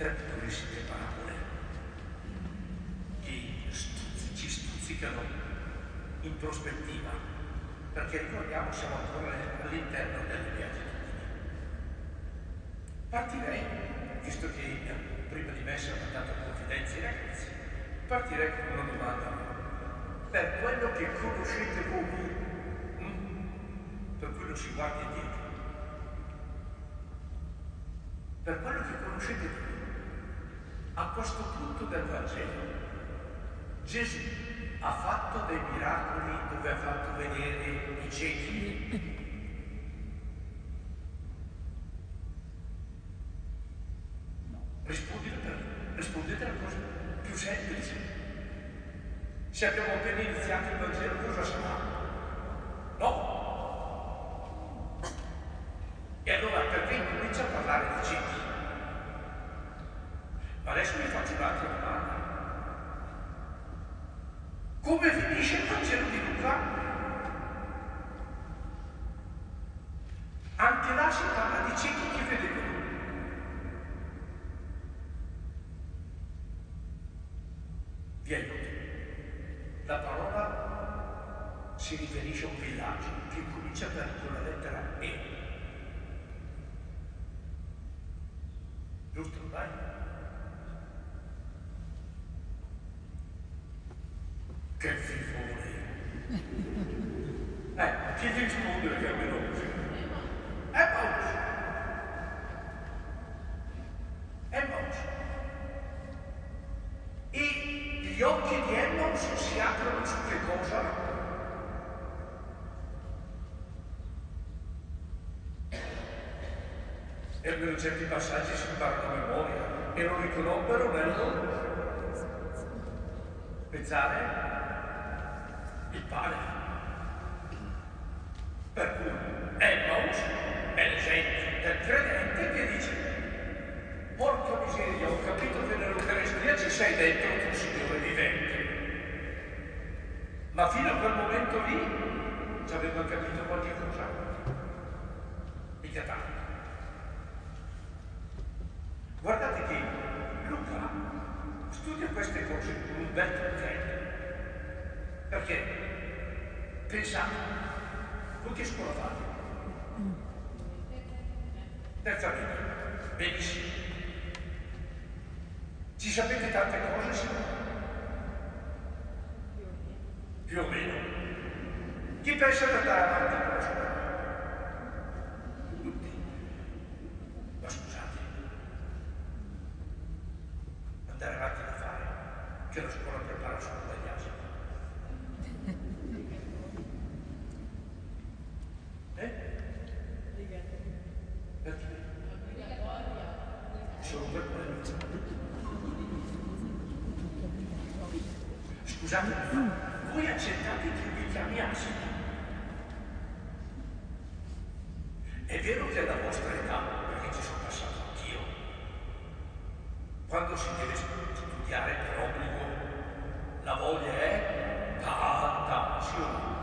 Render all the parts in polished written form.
tre piccolissime parabole che ci stuzzicano in prospettiva, perché ricordiamo siamo ancora all'interno delle beatitudini. Partirei, visto che prima di me si è mandato confidenza ai ragazzi, partirei con una domanda. Per quello che conoscete voi, per quello si guarda indietro. Per quello che conoscete voi, a questo punto del Vangelo, Gesù ha fatto dei miracoli dove ha fatto vedere i ciechi. Rispondete alla cosa più semplice. Se abbiamo appena iniziato il Vangelo, cosa sarà? No. E allora perché incomincia a parlare di ciechi? Ma adesso mi faccio un'altra domanda. Come finisce il Vangelo di Luca? Anche là si parla di ciechi che vedevano. Vi aiuto. La parola si riferisce a un villaggio che comincia con la lettera E. Giusto, dai? Che fifone! Chi ti risponde che è veloce? Emmaus! Emmaus! E gli occhi di Emmaus si aprono su che cosa? E almeno certi passaggi si imparano a memoria e non riconobbero nello spezzare il pane. Per cui Emmaus è l'esempio del credente che dice: porca miseria, ho capito che nell'Eucaristia ci sei dentro tu, Signore vivente. Ma fino a quel momento lì ci avevano capito qualche cosa. Mica tanto. Guardate che Luca studia queste cose con un bel trucchetto. Perché? Pensate, voi che scuola fate? Terza media, benissimo. Ci sapete tante cose, signore? Più o meno. Chi pensa di andare avanti con la scuola? Tutti. Ma scusate, andare avanti da fare, che la scuola prepara solo dagli asini. Perché? Solo per quello. Scusate, voi accettate che vi chiami asini? È vero che alla vostra età, perché ci sono passato anch'io, quando si deve studiare per obbligo, la voglia è tanta, sì o no?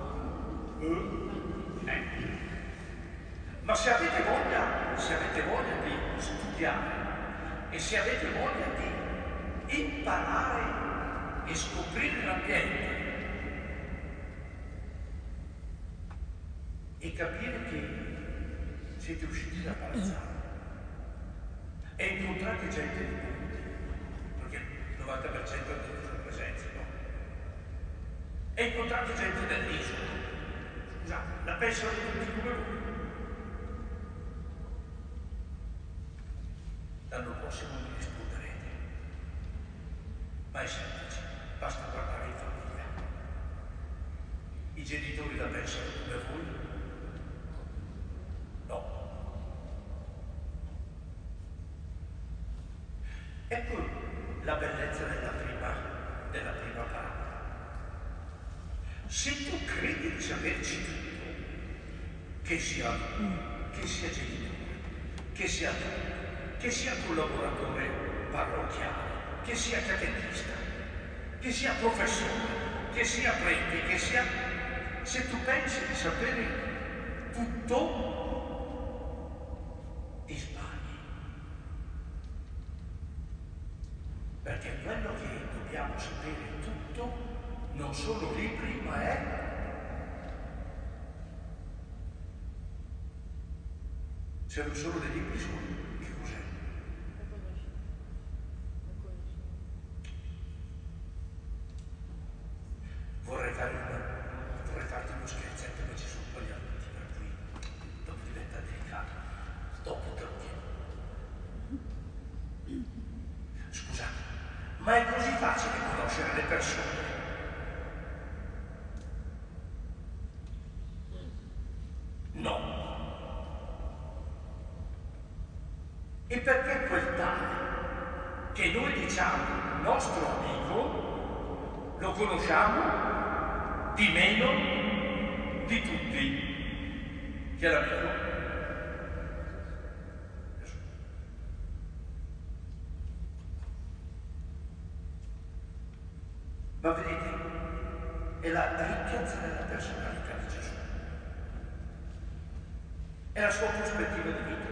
Ma se avete voglia di studiare e se avete voglia di imparare e scoprire l'ambiente e capire che siete usciti da Palazzano e incontrate gente di punti, perché il 90% è delle sue presenze, no? E incontrate gente dell'isola. Scusate, la pensano tutti come voi. L'anno prossimo mi risponderete. Ma è semplice, basta guardare in famiglia. I genitori la pensano come voi? No. Ecco la bellezza della prima parola. Se tu credi di saperci tutto, che sia genitore, che sia tu, che sia collaboratore parrocchiale, che sia catechista, che sia professore, che sia prete, che sia... Se tu pensi di sapere tutto, ti sbagli. Se non sono degli episodi, che cos'è? Vorrei farti uno scherzetto, ma ci sono un po' gli adulti, per cui dopo diventa delicato. Dopo te lo chiedo. Scusate, ma è così facile conoscere le persone? No. E perché quel tale che noi diciamo nostro amico lo conosciamo di meno di tutti? Chi è l'amico? Ma vedete, è la ricchezza della personalità di Gesù. È la sua prospettiva di vita.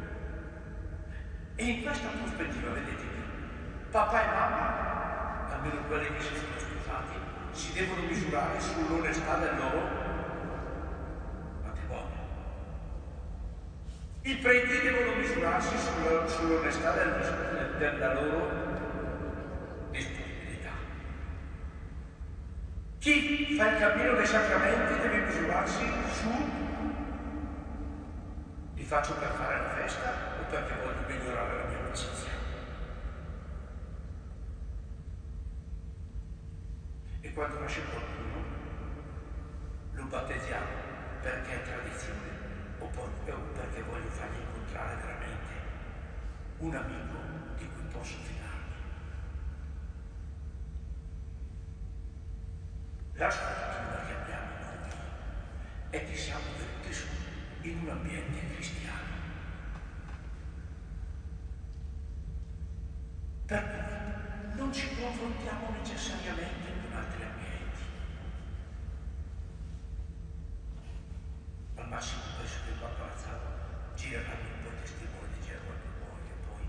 E in questa prospettiva, vedete, papà e mamma, almeno quelli che si sono sposati, si devono misurare sull'onestà del loro matrimonio. I preti devono misurarsi sull'onestà della loro disponibilità. Chi fa il cammino dei sacramenti deve misurarsi su li faccio per fare la festa o perché voglio migliorare la mia amicizia. E quando nasce qualcuno lo battezziamo perché è tradizione o perché voglio fargli incontrare veramente un amico di cui posso fidarmi. La sfortuna che abbiamo noi è che siamo venuti su in un ambiente cristiano. Per cui non ci confrontiamo necessariamente con altri ambienti. Al massimo penso che il Papa Lazzaro gireranno un po' il testimone di Gesù a voi e poi.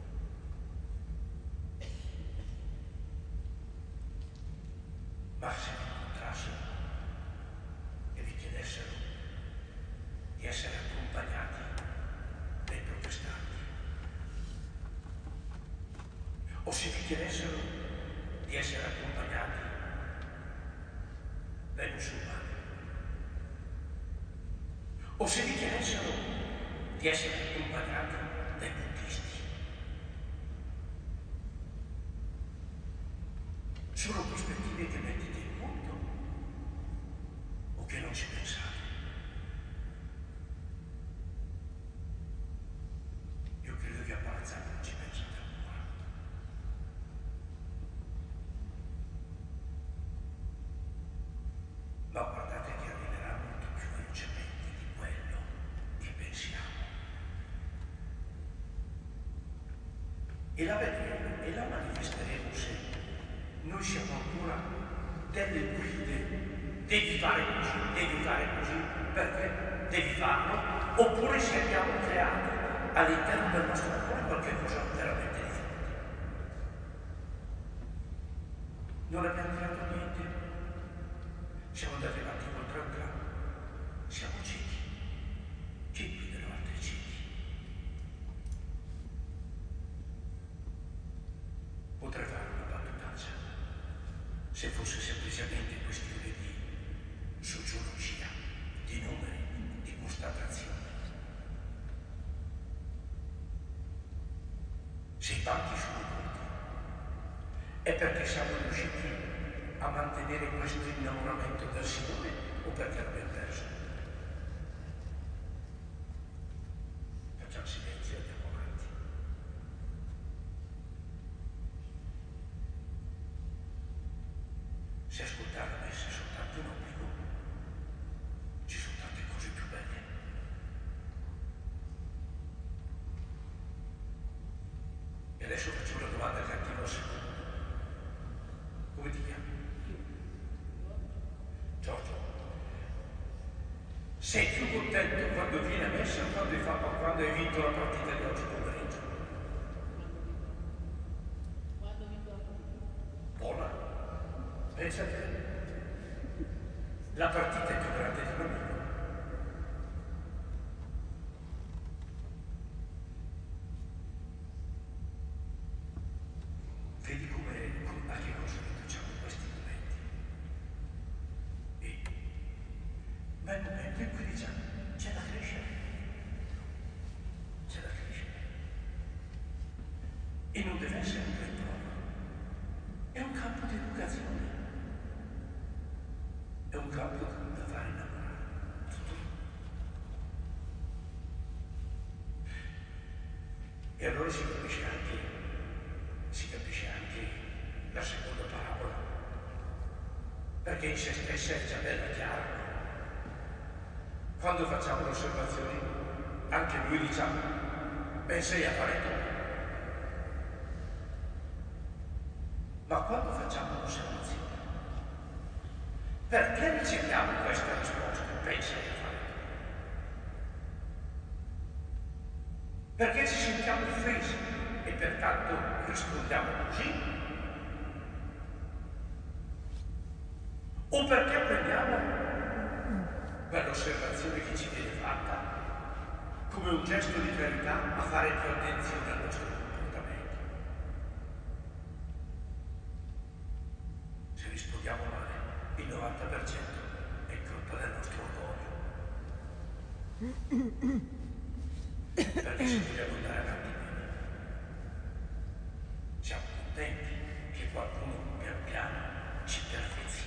Ma se vi incontrassero e vi chiedessero di essere accompagnati dai protestanti, o se vi chiedessero di essere accompagnati dai musulmani, o se vi chiedessero di essere accompagnati dai buddisti, sono prospettive che mettete in conto o che non ci pensate? Io credo che a Palazzano non ci pensate ancora. Ma guardate che arriverà molto più velocemente di quello che pensiamo. E la vedremo e la manifesteremo se noi siamo ancora delle guide. Devi fare così, perché devi farlo, oppure se abbiamo creato all'interno del nostro cuore qualche cosa veramente differente. Non abbiamo creato niente. Siamo andati avanti oltre un grammo. Siamo ciechi. Chi guiderà altri ciechi? Potrei fare una battutaccia se fosse semplicemente questione di sociologia, di numeri, di constatazione. Se i banchi sono vuoti è perché siamo riusciti a mantenere questo innamoramento del Signore o perché l'abbiamo perso? Facciamo silenzio e andiamo avanti. Se ascoltare la messa è soltanto un obbligo, ci sono tante cose più belle. E adesso faccio una domanda che attiva al secondo. Come ti chiami? Giorgio. Sei più contento quando vieni a messa o quando hai vinto la partita di oggi pomeriggio? Quando ho vinto la partita. Buona. Pensa a te. La partita è più grande di un amico. e non deve essere un ritrovo. È un campo di educazione. È un campo da fare innamorare. Tutto. E allora si capisce anche la seconda parabola, perché in se stessa è già bella chiara. Quando facciamo l'osservazione, anche noi diciamo, beh, sei a fare tu. Ma quando facciamo l'osservazione, perché riceviamo questa risposta? Pensa a fare tu. Perché ci sentiamo offesi e pertanto rispondiamo così? O perché prendiamo quell'osservazione che ci viene fatta come un gesto di carità a fare più attenzione al nostro comportamento? Se rispondiamo male, il 90% è colpa del nostro orgoglio. Perché se vogliamo andare avanti bene, siamo contenti che qualcuno pian piano ci perfezioni.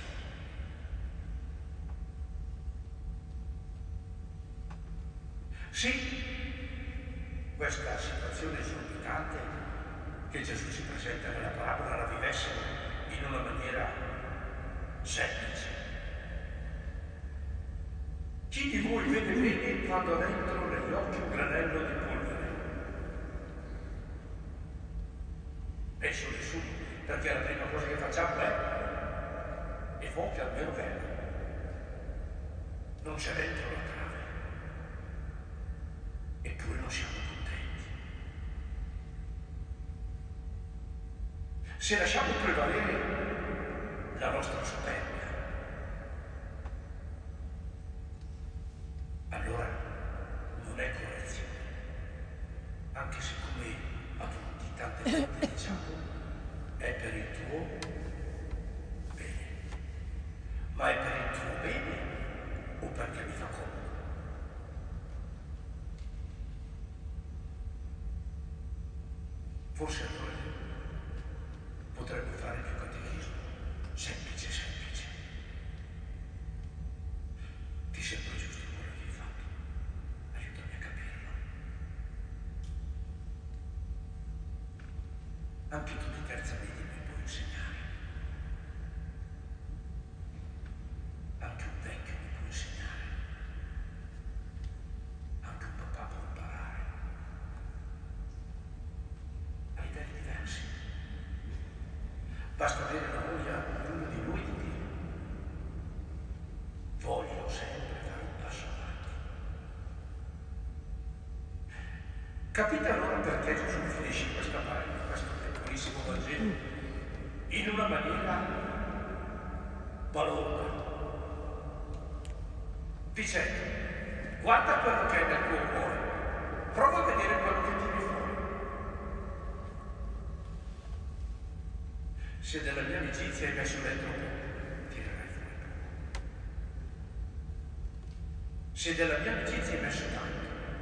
Sì, questa situazione esorbitante che Gesù ci presenta nella parabola la vivessero in una maniera semplice. Chi di voi vede bene quando ha dentro negli occhi un granello di polvere? Penso nessuno, perché la prima cosa che facciamo è evochi almeno bene. Non c'è dentro la trave, eppure non siamo contenti. Se lasciamo prevalere la nostra superbia, allora non è correzione, anche se come a tutti tante volte diciamo è per il tuo bene, ma è per il tuo bene o perché mi fa comodo? Forse allora potremmo fare più catechismo, semplice. Ti sembra giusto quello che hai fatto? Aiutami a capirlo. Anche tu di terza media mi puoi insegnare. Anche un vecchio mi può insegnare. Anche un papà può imparare. A livelli diversi. Basta avere la voglia di uno di noi di dire: voglio sempre fare un passo avanti. Capite allora perché Gesù finisce questo piccolissimo Vangelo in una maniera balorda, dicendo: guarda quello che è nel tuo cuore, prova a vedere quello che tiri fuori. Se della mia amicizia hai messo dentro poco, tirerai fuori poco. Se della mia amicizia hai messo tanto,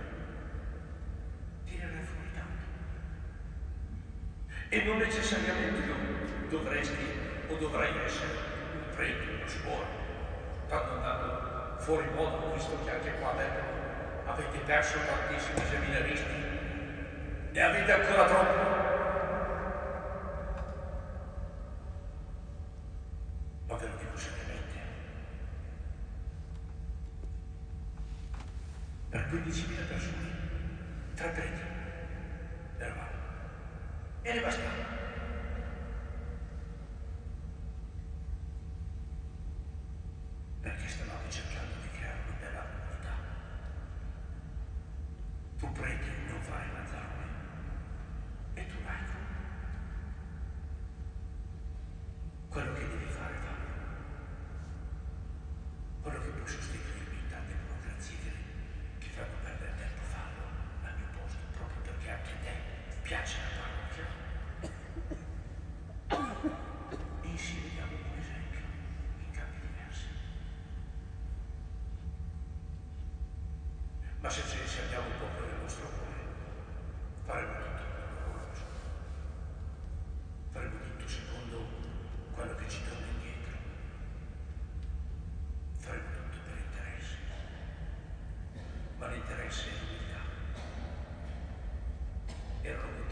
tirerai fuori tanto. E non necessariamente dovresti o dovrai essere un prete, uno scuola. Stanno andando fuori moda, ho visto che anche qua dentro avete perso tantissimi seminaristi e avete ancora troppo. Ma ve lo dico seriamente, per 15.000 persone, 3 preti eravamo e ne bastava. Perché stavamo cercando di creare una bella comunità. Tu preti non fare Lazzarone e tu laico. Quello che devi fare, fallo. Quello che puoi sostituirmi in tante burocrazie che fanno perdere tempo, fallo al mio posto, proprio perché anche a te piace la parrocchia. E insieme diamo un buon esempio in campi diversi. Ma se ci andiamo un po' per il nostro cuore, faremo tutto doloroso. metterai seguita. E Roma